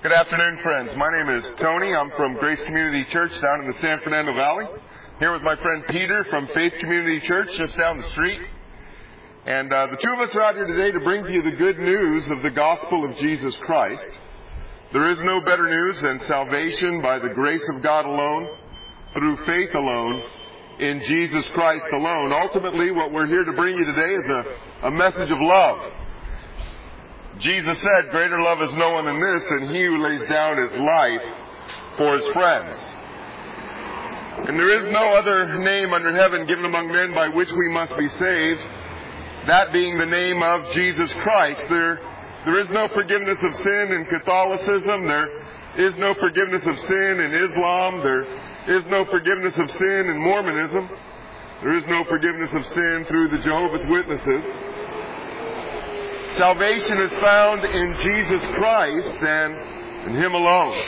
Good afternoon, friends. My name is Tony. I'm from Grace Community Church down in the San Fernando Valley. Here with my friend Peter from Faith Community Church just down the street. And the two of us are out here today to bring to you the good news of the gospel of Jesus Christ. There is no better news than salvation by the grace of God alone, through faith alone, in Jesus Christ alone. Ultimately, what we're here to bring you today is a message of love. Jesus said, "Greater love is no one than this, than he who lays down his life for his friends." And there is no other name under heaven given among men by which we must be saved, that being the name of Jesus Christ. There is no forgiveness of sin in Catholicism. There is no forgiveness of sin in Islam. There is no forgiveness of sin in Mormonism. There is no forgiveness of sin through the Jehovah's Witnesses. Salvation is found in Jesus Christ and in Him alone.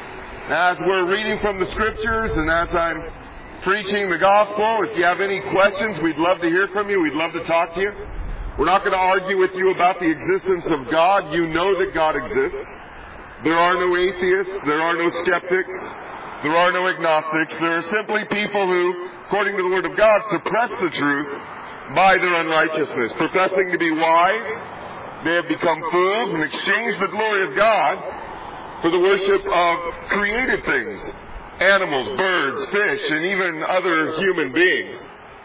As we're reading from the Scriptures and as I'm preaching the gospel, if you have any questions, we'd love to hear from you. We'd love to talk to you. We're not going to argue with you about the existence of God. You know that God exists. There are no atheists. There are no skeptics. There are no agnostics. There are simply people who, according to the Word of God, suppress the truth by their unrighteousness. Professing to be wise, they have become fools and exchanged the glory of God for the worship of created things, animals, birds, fish, and even other human beings.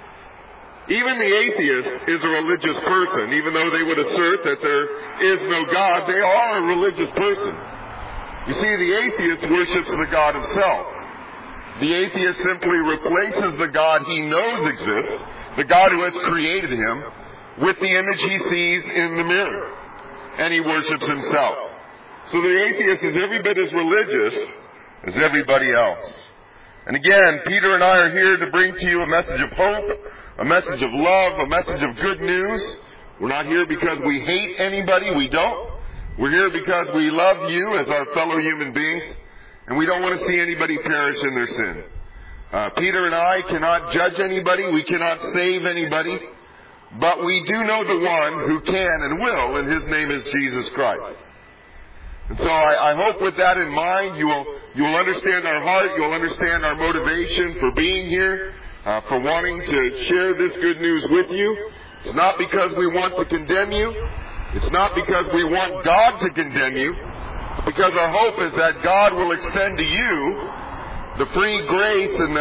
Even the atheist is a religious person. Even though they would assert that there is no God, they are a religious person. You see, the atheist worships the God of self. The atheist simply replaces the God he knows exists, the God who has created him, with the image he sees in the mirror. And he worships himself. So the atheist is every bit as religious as everybody else. And again, Peter and I are here to bring to you a message of hope, a message of love, a message of good news. We're not here because we hate anybody. We don't. We're here because we love you as our fellow human beings. And we don't want to see anybody perish in their sin. Peter and I cannot judge anybody. We cannot save anybody. But we do know the one who can and will, and his name is Jesus Christ. And so I hope with that in mind, you will understand our heart, you'll understand our motivation for being here, for wanting to share this good news with you. It's not because we want to condemn you. It's not because we want God to condemn you. It's because our hope is that God will extend to you the free grace and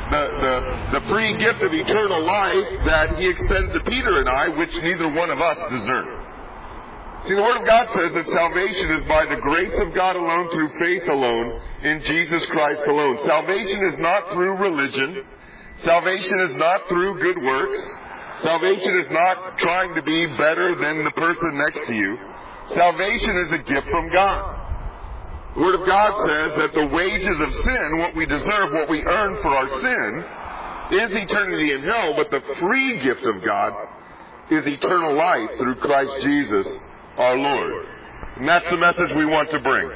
the free gift of eternal life that He extends to Peter and I, which neither one of us deserve. See, the Word of God says that salvation is by the grace of God alone, through faith alone, in Jesus Christ alone. Salvation is not through religion. Salvation is not through good works. Salvation is not trying to be better than the person next to you. Salvation is a gift from God. The Word of God says that the wages of sin, what we deserve, what we earn for our sin, is eternity in hell, but the free gift of God is eternal life through Christ Jesus our Lord. And that's the message we want to bring.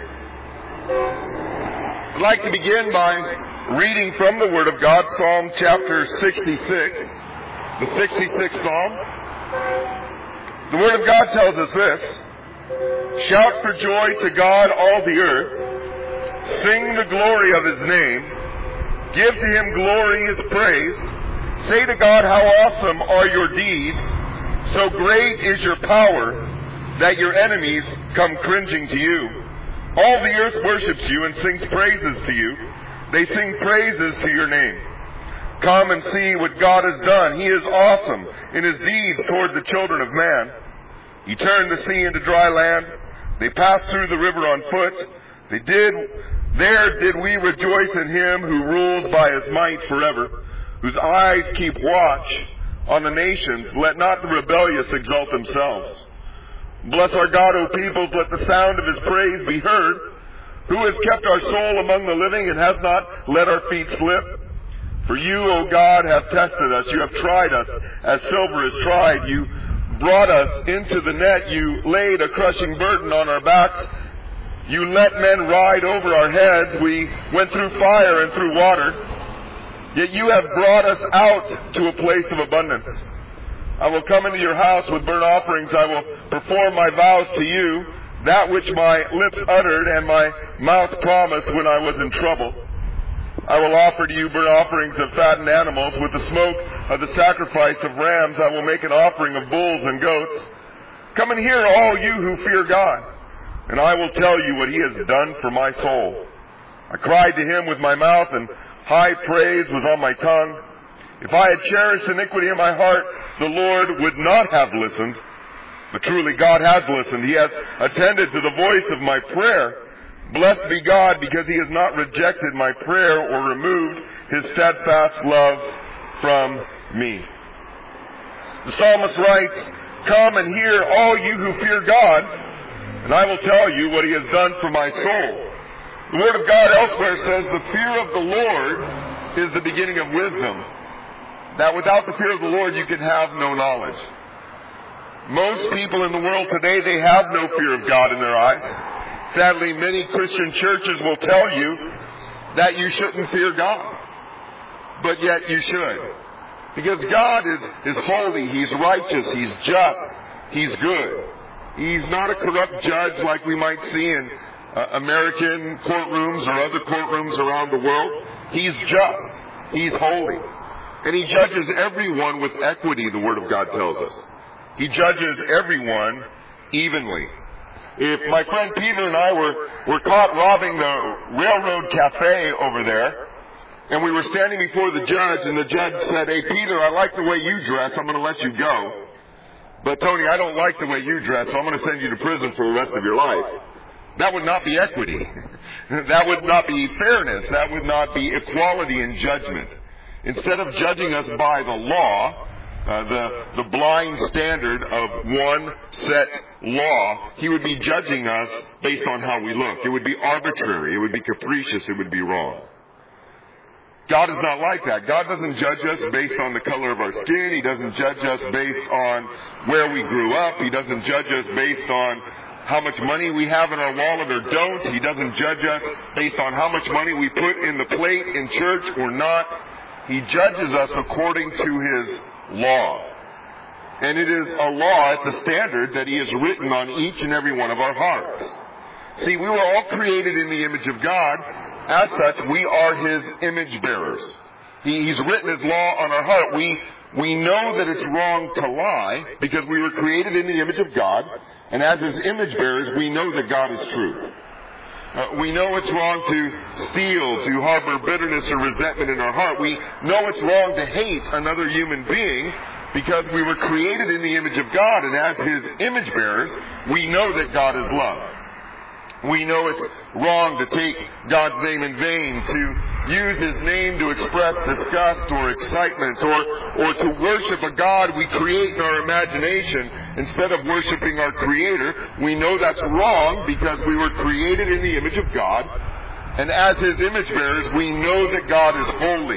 I'd like to begin by reading from the Word of God, Psalm chapter 66, the 66th Psalm. The Word of God tells us this: "Shout for joy to God, all the earth. Sing the glory of His name. Give to Him glorious praise. Say to God, how awesome are your deeds. So great is your power that your enemies come cringing to you. All the earth worships you and sings praises to you. They sing praises to your name. Come and see what God has done. He is awesome in His deeds toward the children of man. He turned the sea into dry land. They passed through the river on foot. There did we rejoice in Him who rules by His might forever, whose eyes keep watch on the nations. Let not the rebellious exalt themselves. Bless our God, O peoples. Let the sound of His praise be heard. Who has kept our soul among the living and has not let our feet slip? For you, O God, have tested us. You have tried us as silver is tried. You brought us into the net. You laid a crushing burden on our backs. You let men ride over our heads. We went through fire and through water. Yet you have brought us out to a place of abundance. I will come into your house with burnt offerings. I will perform my vows to you. that which my lips uttered and my mouth promised when I was in trouble. I will offer to you burnt offerings of fattened animals. With the smoke of the sacrifice of rams I will make an offering of bulls and goats. Come and hear, all you who fear God, and I will tell you what he has done for my soul. I cried to him with my mouth, and high praise was on my tongue. If I had cherished iniquity in my heart, the Lord would not have listened. But truly God has listened. He has attended to the voice of my prayer. Blessed be God, because he has not rejected my prayer or removed his steadfast love from me. The psalmist writes, come and hear, all you who fear God, and I will tell you what he has done for my soul. The Word of God elsewhere says the fear of the Lord is the beginning of wisdom. That without the fear of the Lord you can have no knowledge. Most people in the world today, they have no fear of God in their eyes. Sadly, many Christian churches will tell you that you shouldn't fear God. But yet you should. Because God is holy, he's righteous, he's just, he's good. He's not a corrupt judge like we might see in American courtrooms or other courtrooms around the world. He's just, he's holy. And he judges everyone with equity, the Word of God tells us. He judges everyone evenly. If my friend Peter and I were caught robbing the Railroad Cafe over there, and we were standing before the judge, and the judge said, hey, Peter, I like the way you dress, I'm going to let you go. But Tony, I don't like the way you dress, so I'm going to send you to prison for the rest of your life. That would not be equity. That would not be fairness. That would not be equality in judgment. Instead of judging us by the law, the blind standard of one set law, he would be judging us based on how we look. It would be arbitrary. It would be capricious. It would be wrong. God is not like that. God doesn't judge us based on the color of our skin. He doesn't judge us based on where we grew up. He doesn't judge us based on how much money we have in our wallet or don't. He doesn't judge us based on how much money we put in the plate in church or not. He judges us according to his law. And it is a law, it's a standard that he has written on each and every one of our hearts. See, we were all created in the image of God. As such, we are his image bearers. He's written his law on our heart. We know that it's wrong to lie because we were created in the image of God. And as his image bearers, we know that God is true. We know it's wrong to steal, to harbor bitterness or resentment in our heart. We know it's wrong to hate another human being because we were created in the image of God. And as his image bearers, we know that God is love. We know it's wrong to take God's name in vain, to use his name to express disgust or excitement, or to worship a God we create in our imagination instead of worshiping our Creator. We know that's wrong because we were created in the image of God, and as his image bearers, we know that God is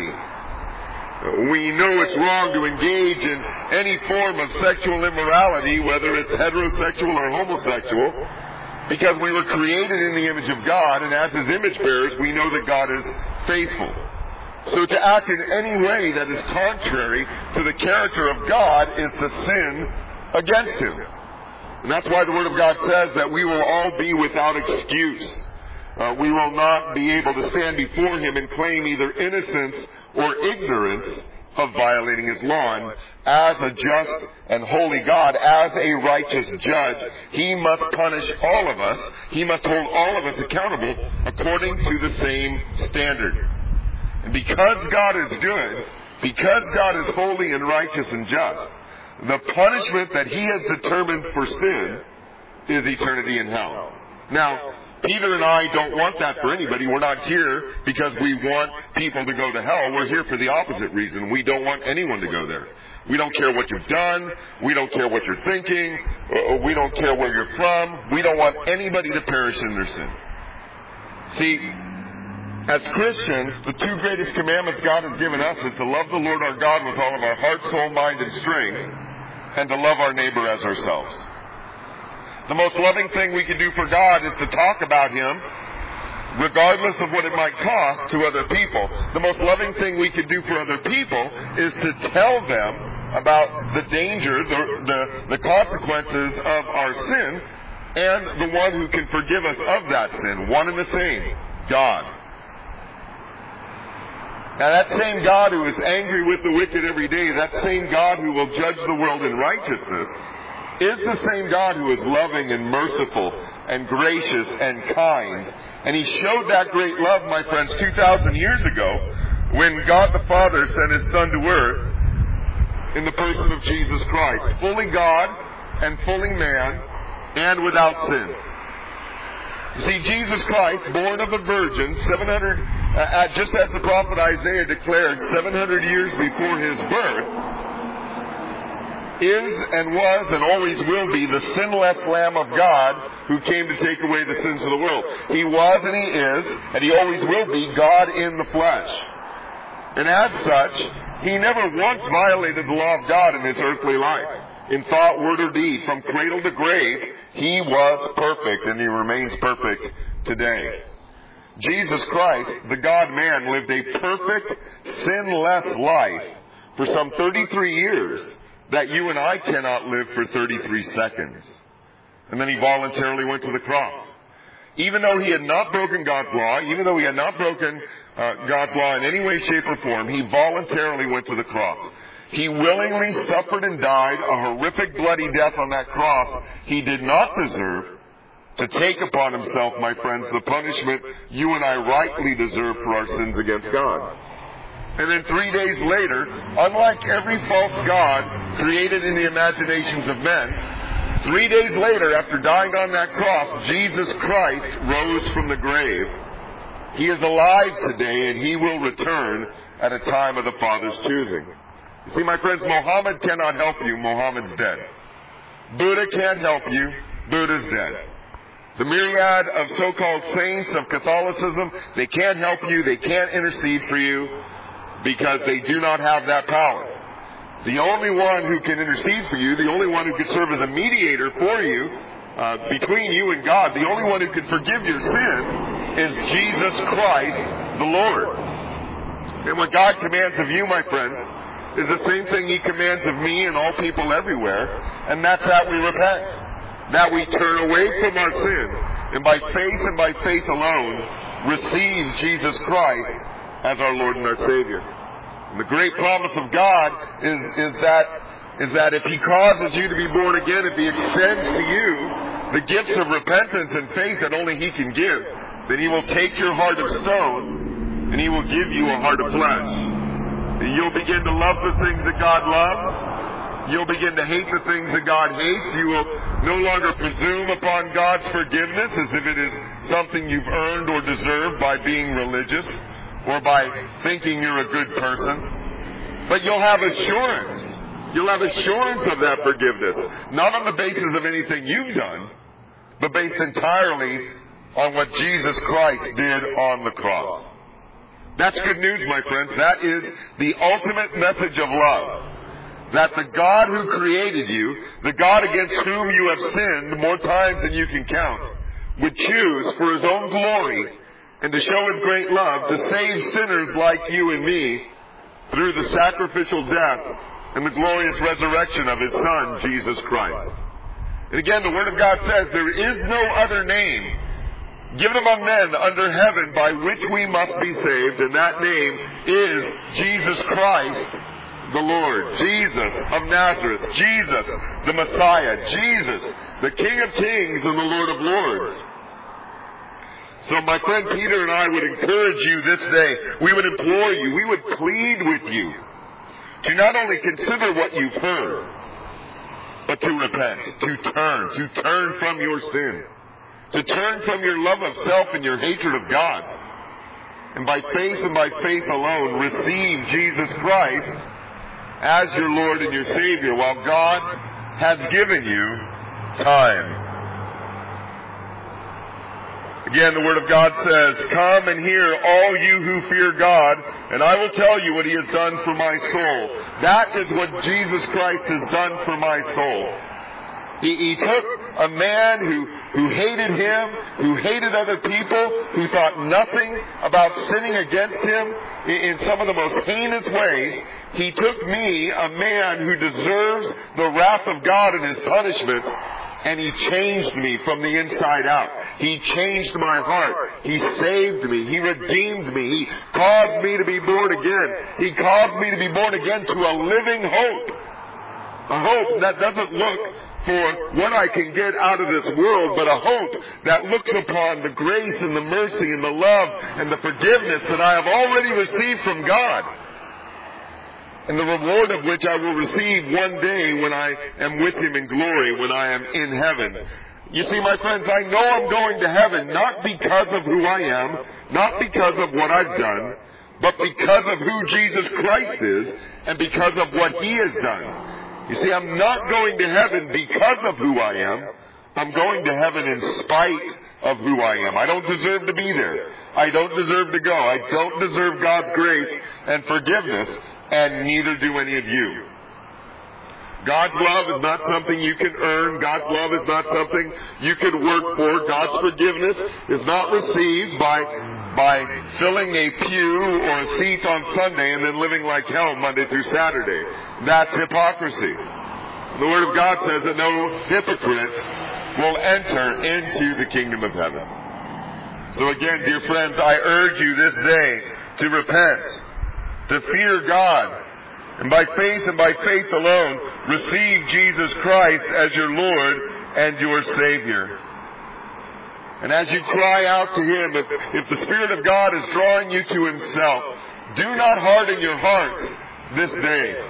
holy. We know it's wrong to engage in any form of sexual immorality, whether it's heterosexual or homosexual, because we were created in the image of God, and as his image bearers, we know that God is faithful. So to act in any way that is contrary to the character of God is to sin against him. And that's why the Word of God says that we will all be without excuse. We will not be able to stand before him and claim either innocence or ignorance of violating his law. And as a just and holy God, as a righteous judge, he must punish all of us. He must hold all of us accountable according to the same standard. And because God is good, because God is holy and righteous and just, the punishment that he has determined for sin is eternity in hell. Now, Peter and I don't want that for anybody. We're not here because we want people to go to hell. We're here for the opposite reason. We don't want anyone to go there. We don't care what you've done. We don't care what you're thinking. We don't care where you're from. We don't want anybody to perish in their sin. See, as Christians, the two greatest commandments God has given us is to love the Lord our God with all of our heart, soul, mind, and strength, and to love our neighbor as ourselves. The most loving thing we can do for God is to talk about him, regardless of what it might cost, to other people. The most loving thing we can do for other people is to tell them about the dangers or the consequences of our sin, and the one who can forgive us of that sin. One and the same, God. Now that same God who is angry with the wicked every day, that same God who will judge the world in righteousness, is the same God who is loving and merciful and gracious and kind. And He showed that great love, my friends, 2,000 years ago when God the Father sent His Son to earth in the person of Jesus Christ, fully God and fully man and without sin. You see, Jesus Christ, born of a virgin, just as the prophet Isaiah declared 700 years before His birth, is and was and always will be the sinless Lamb of God who came to take away the sins of the world. He was and He is and He always will be God in the flesh. And as such, He never once violated the law of God in His earthly life. In thought, word, or deed, from cradle to grave, He was perfect, and He remains perfect today. Jesus Christ, the God-man, lived a perfect, sinless life for some 33 years that you and I cannot live for 33 seconds. And then He voluntarily went to the cross. Even though He had not broken God's law, even though He had not broken God's law in any way, shape, or form, He voluntarily went to the cross. He willingly suffered and died a horrific bloody death on that cross He did not deserve, to take upon Himself, my friends, the punishment you and I rightly deserve for our sins against God. And then 3 days later, unlike every false god created in the imaginations of men, 3 days later, after dying on that cross, Jesus Christ rose from the grave. He is alive today, and He will return at a time of the Father's choosing. You see, my friends, Muhammad cannot help you. Muhammad's dead. Buddha can't help you. Buddha's dead. The myriad of so-called saints of Catholicism, they can't help you. They can't intercede for you because they do not have that power. The only one who can intercede for you, the only one who can serve as a mediator for you, between you and God, the only one who can forgive your sin is Jesus Christ, the Lord. And what God commands of you, my friends, is the same thing He commands of me and all people everywhere, and that's that we repent, that we turn away from our sin, and by faith and by faith alone, receive Jesus Christ as our Lord and our Savior. And the great promise of God is that if He causes you to be born again, if He extends to you the gifts of repentance and faith that only He can give, then He will take your heart of stone and He will give you a heart of flesh. You'll begin to love the things that God loves. You'll begin to hate the things that God hates. You will no longer presume upon God's forgiveness as if it is something you've earned or deserved by being religious or by thinking you're a good person. But you'll have assurance. You'll have assurance of that forgiveness, not on the basis of anything you've done, but based entirely on what Jesus Christ did on the cross. That's good news, my friends. That is the ultimate message of love. That the God who created you, the God against whom you have sinned more times than you can count, would choose for His own glory and to show His great love to save sinners like you and me through the sacrificial death and the glorious resurrection of His Son, Jesus Christ. And again, the Word of God says there is no other name given among men under heaven by which we must be saved, and that name is Jesus Christ the Lord. Jesus of Nazareth. Jesus the Messiah. Jesus the King of Kings and the Lord of Lords. So my friend Peter and I would encourage you this day, we would implore you, we would plead with you to not only consider what you've heard, but to repent, to turn from your sin. To turn from your love of self and your hatred of God. And by faith and by faith alone, receive Jesus Christ as your Lord and your Savior while God has given you time. Again, the Word of God says, "Come and hear, all you who fear God, and I will tell you what He has done for my soul." That is what Jesus Christ has done for my soul. He took a man who hated Him, who hated other people, who thought nothing about sinning against Him in some of the most heinous ways. He took me, a man who deserves the wrath of God and His punishment, And He changed me from the inside out. He changed my heart. He saved me. He redeemed me. He caused me to be born again. He caused me to be born again to a living hope. A hope that doesn't look for what I can get out of this world, but a hope that looks upon the grace and the mercy and the love and the forgiveness that I have already received from God, and the reward of which I will receive one day when I am with Him in glory, when I am in heaven. You see, my friends, I know I'm going to heaven not because of who I am, not because of what I've done, but because of who Jesus Christ is and because of what He has done. You see, I'm not going to heaven because of who I am. I'm going to heaven in spite of who I am. I don't deserve to be there. I don't deserve to go. I don't deserve God's grace and forgiveness, and neither do any of you. God's love is not something you can earn. God's love is not something you can work for. God's forgiveness is not received by filling a pew or a seat on Sunday and then living like hell Monday through Saturday. That's hypocrisy. The Word of God says that no hypocrite will enter into the kingdom of heaven. So again, dear friends, I urge you this day to repent, to fear God, and by faith alone, receive Jesus Christ as your Lord and your Savior. And as you cry out to Him, if the Spirit of God is drawing you to Himself, do not harden your hearts this day.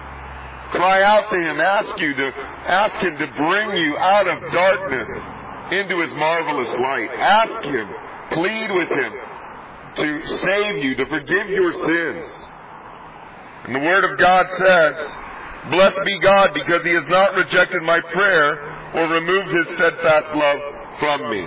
Cry out to Him. Ask Him to bring you out of darkness into His marvelous light. Ask Him, plead with Him to save you, to forgive your sins. And the Word of God says, "Blessed be God, because He has not rejected my prayer or removed His steadfast love from me."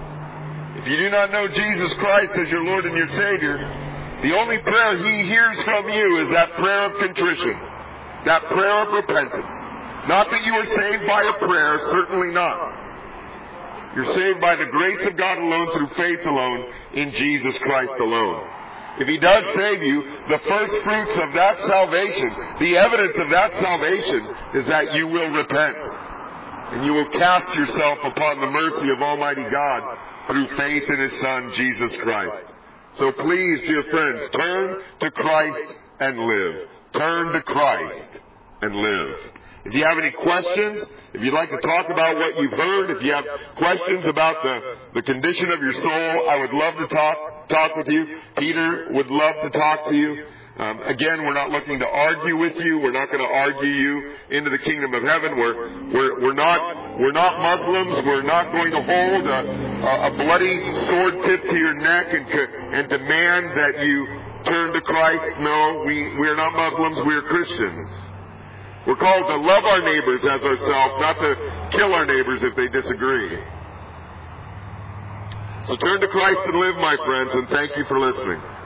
If you do not know Jesus Christ as your Lord and your Savior, the only prayer He hears from you is that prayer of contrition, that prayer of repentance. Not that you are saved by a prayer, certainly not. You're saved by the grace of God alone, through faith alone, in Jesus Christ alone. If He does save you, the first fruits of that salvation, the evidence of that salvation, is that you will repent. And you will cast yourself upon the mercy of Almighty God through faith in His Son, Jesus Christ. So please, dear friends, turn to Christ and live. Turn to Christ and live. If you have any questions, if you'd like to talk about what you've heard, if you have questions about the condition of your soul, I would love to talk with you. Peter would love to talk to you. Again, we're not looking to argue with you. We're not going to argue you into the kingdom of heaven. We're not Muslims. We're not going to hold a bloody sword tip to your neck and demand that you turn to Christ. No, we are not Muslims. We are Christians. We're called to love our neighbors as ourselves, not to kill our neighbors if they disagree. So turn to Christ and live, my friends, and thank you for listening.